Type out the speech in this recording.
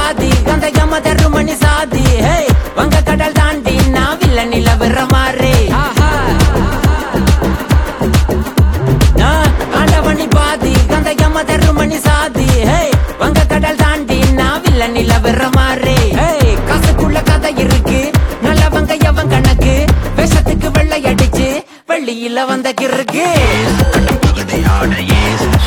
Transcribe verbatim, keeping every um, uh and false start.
பாதி அந்த யம தருமணி சாதி ஹே வங்க கடல் தாண்டி நான் வில்ல நிலவர மாறே ஆண்டவனி பாதி அந்த யம தருமணி சாதி ஹே வங்க கடல் தாண்டி நான் வில்ல நிலவர மாறே ஹே காசுக்குள்ள கதை இருக்கு நல்லவங்க எவன் கணக்கு விஷத்துக்கு வெள்ளை அடிச்சு வெள்ளியில வந்த கிறுக்கு பகடையாட ஏஸ்